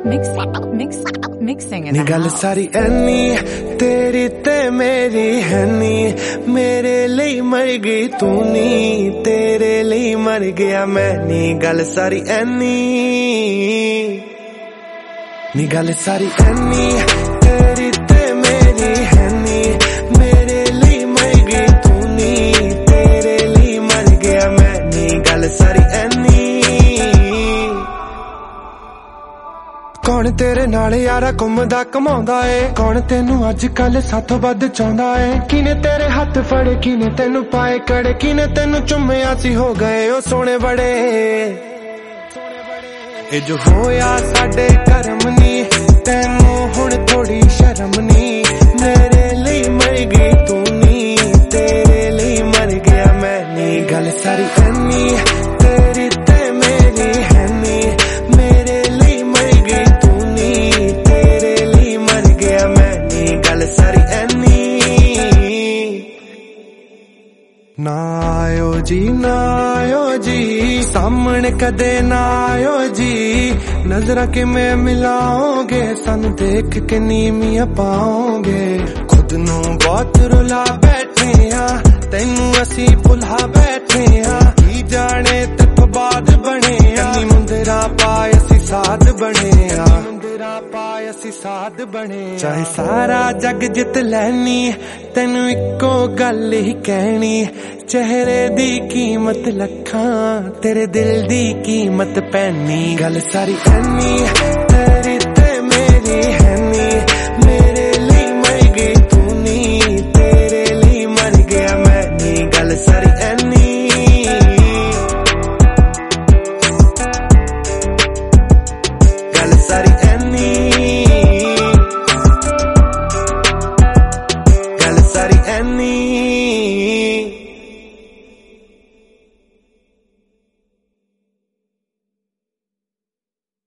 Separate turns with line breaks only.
mixing
नी गल सारी Anne तेरी ते मेरी है नी, मेरे लिए मर गई तू नी, तेरे लिए मर गया मैं नी। गल सारी ऐनी नी गल सारी ऐनी तेरी ते मेरी है नी, मेरे लिए मर गई तू नी, तेरे लिए मर गया मैं नी। गल सारी ऐनी कौन तेरे नाल यारा घुमदा घुमाउंदा ए, कौन तेनू अजकल साथों वध चाहुंदा ए, किने तेरे हाथ फड़े किने तेनू पाए कड़े, किने तेनू चुम्मिया सी हो गए ओ सोने बड़े। ए जो होया साडे करम नी, तेनू हुण थोड़ी शर्म नी, मेरे लिए मर गई तू नी, तेरे लिए मर गया मैं नी। गल सारी ऐनी तेरी ते मेरी है नी, मेरे लिए मर गई तू नी, तेरे लिए मर गया मैं नी। गल सारी ऐनी ना आयो जी ना आयो जी, सामने कदे ना आयो जी, नजरा के मैं मिलाओगे, सानू देख के नीमिया पाओगे। खुद नू बहुत रुला बैठे आ, तेनू असी भुला बैठे आ, की जाने तक बाद बने आ, मुंदरा पाए असी साध बने आ, मुंदरा पाए असी साध बने। चाहे सारा जग जित लैनी, तेनू इको गल ही कहनी, चेहरे दी कीमत लखां, तेरे दिल दी कीमत पैनी। गल सारी ऐनी तेरी ते मेरी